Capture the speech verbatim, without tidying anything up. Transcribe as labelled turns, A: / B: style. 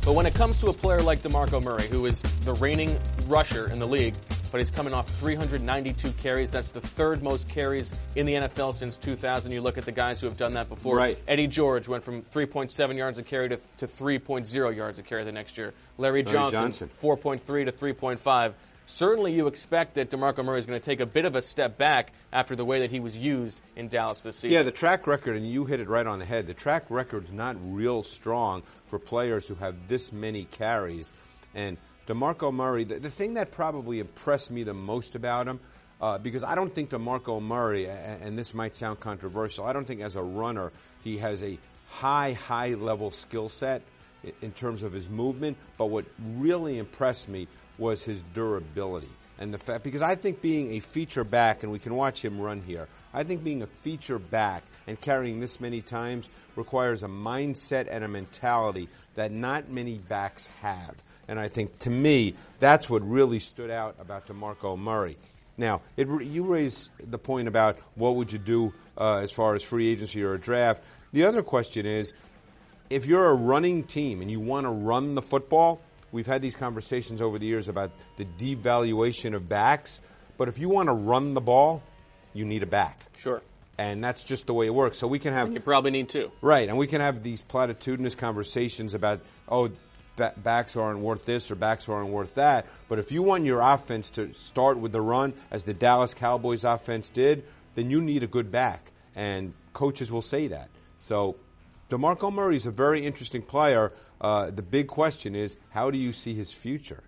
A: But when it comes to a player like DeMarco Murray, who is the reigning rusher in the league, but he's coming off three hundred ninety-two carries. That's the third most carries in the N F L since two thousand. You look at the guys who have done that before.
B: Right.
A: Eddie George went from three point seven yards a carry to, to three point oh yards a carry the next year. Larry,
B: Larry
A: Johnson,
B: Johnson.
A: four point three to three point five. Certainly you expect that DeMarco Murray is going to take a bit of a step back after the way that he was used in Dallas this season.
B: Yeah, the track record, and you hit it right on the head, the track record's not real strong for players who have this many carries. And DeMarco Murray, the, the thing that probably impressed me the most about him, uh, because I don't think DeMarco Murray, and, and this might sound controversial, I don't think as a runner he has a high, high level skill set in, in terms of his movement, but what really impressed me was his durability. And the fact, because I think being a feature back, and we can watch him run here, I think being a feature back and carrying this many times requires a mindset and a mentality that not many backs have. And I think, to me, that's what really stood out about DeMarco Murray. Now, it, you raise the point about what would you do uh, as far as free agency or a draft. The other question is, if you're a running team and you want to run the football, we've had these conversations over the years about the devaluation of backs, but if you want to run the ball, you need a back.
A: Sure.
B: And that's just the way it works. So we can have...
A: And you probably need two.
B: Right, and we can have these platitudinous conversations about, oh, ba- backs aren't worth this or backs aren't worth that. But if you want your offense to start with the run, as the Dallas Cowboys offense did, then you need a good back. And coaches will say that. So DeMarco Murray is a very interesting player. Uh, the big question is, how do you see his future?